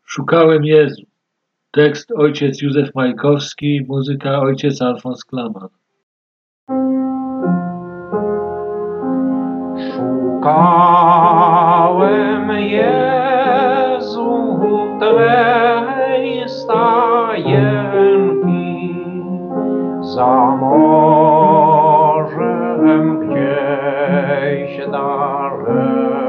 Szukałem Jezu. Tekst ojciec Józef Majkowski, muzyka ojciec Alfons Klaman. Szukałem Jezu Twej stajenki za morzem gdzieś daleko.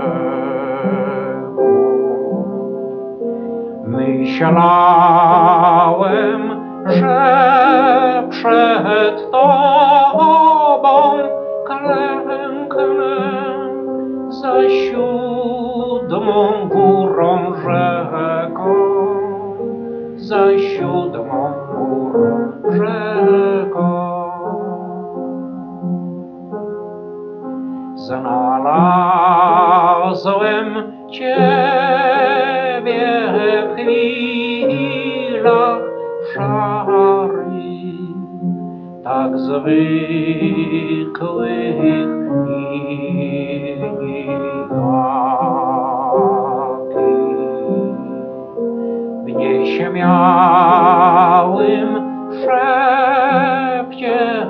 Myślałem, że przed Tobą klęknę za siódmą górą rzeką, za siódmą górą rzeką. Znalazłem Ciebie w chwilach szarych, tak zwykłych i nijakich. W nieśmiałym szepcie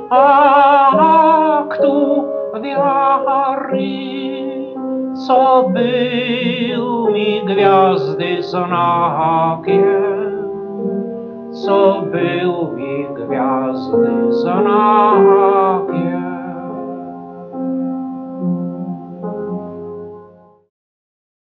aktu wiary, co był mi gwiazdy znakiem, co był mi gwiazdy znakiem.